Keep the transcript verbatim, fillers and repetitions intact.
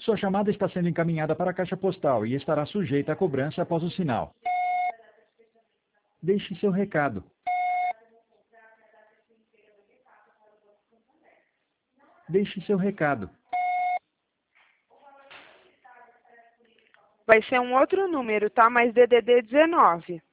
Sua chamada está sendo encaminhada para a caixa postal e estará sujeita a cobrança após o sinal. Deixe seu recado. Deixe seu recado. Vai ser um outro número, tá? Mais D D D dezenove.